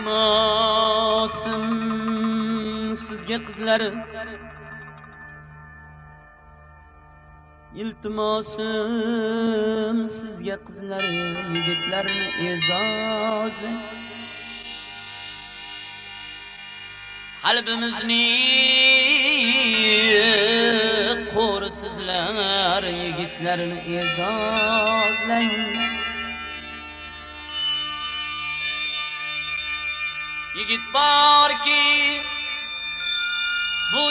İltimosim sizga qizlarim, iltimosim sizga qizlarim, yigitlarni e'zozlang. Qalbimizni qo'risizlar, yigitlarni e'zozlang. Yigit borki bu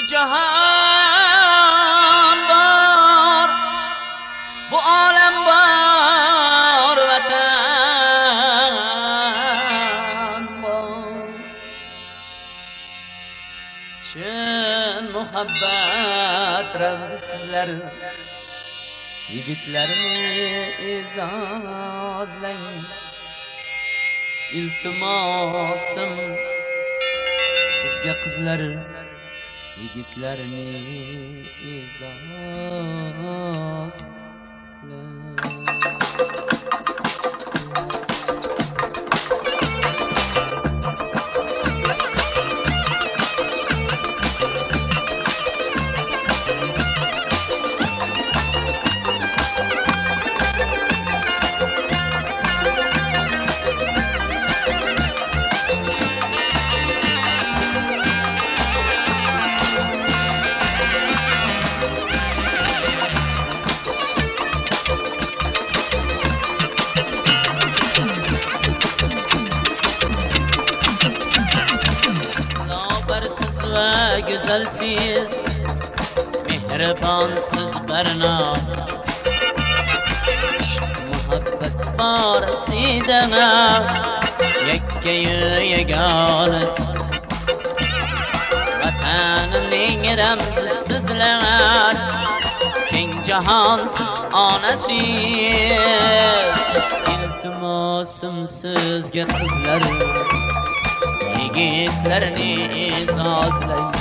jahon bor, bu olam bor, vatan bor. Chin muhabbat ramzi sizlar, yigitlarni e'zozlang. İltimosim sizga qizlar, yigitlarni e'zozlang. Ve güzelsiz, mehribansiz, bernazsiz. Muhabbet barasida yakkayu yagonasiz. Vatanimning ramzi sizlar, keng jahonsiz onasiz. İltimosim sizga qizlar, yigitlarni e'zozlang.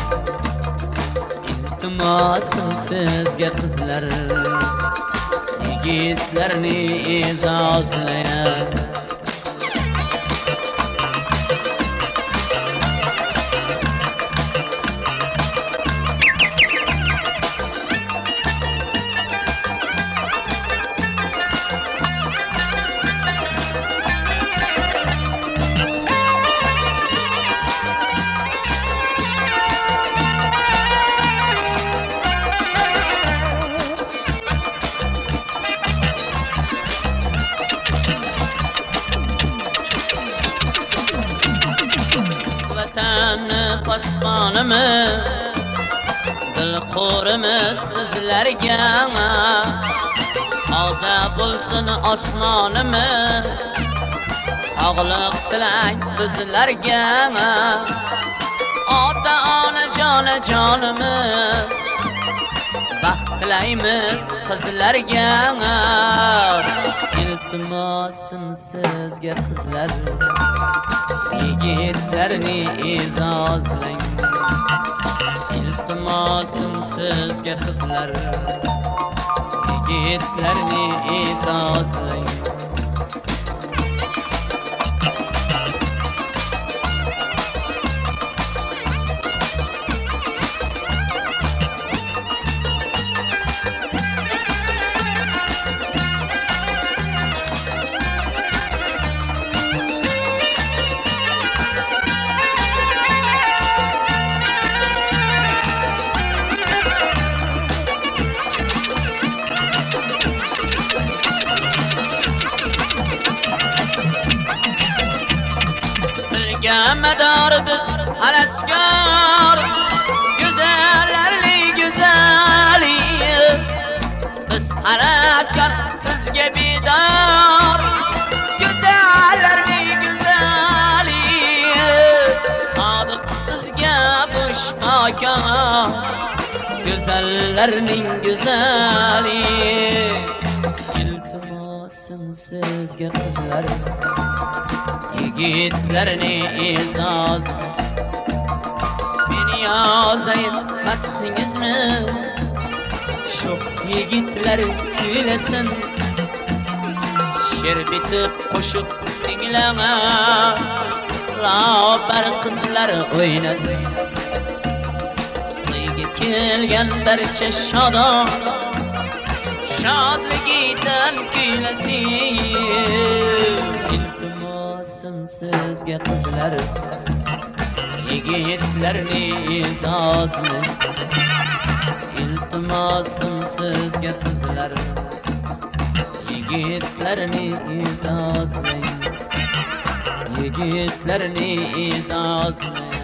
İltimosim sizga qizlar, yigitlarni e'zozlang. Osmonimiz, dil qo'rimiz sizlarga. Toza bo'lsin osmonimiz, sog'lik tilang bizlarga. Ota ona jonajonimiz, baxt tilaymiz qizlarga. İltimosim sizga qizlar, yigitlarni e'zozlang. İltimosim sizga qizlar, yigitlarni e'zozlang. Mador biz halaskor, güzellerli güzeli. Biz halaskor sizga bidor, güzellerli güzeli. Sodiq sizga bushmakon, güzellerning güzeli. İltimosim sizga qizlar, yigitlarni e'zozlang. Meni yozayin madhingizni, shu yigitlar kuylasin. She'r bitib qo'shiq tinglagan, Lobar qizlar o'ynasin To'yga kelgan barcha shodon Shodligidan kuylasin Iltimosim sizga qizlar Yigitlarni izozmi Iltimosim sizga qizlar Yigitlarni izozmi Yigitlarni izozmi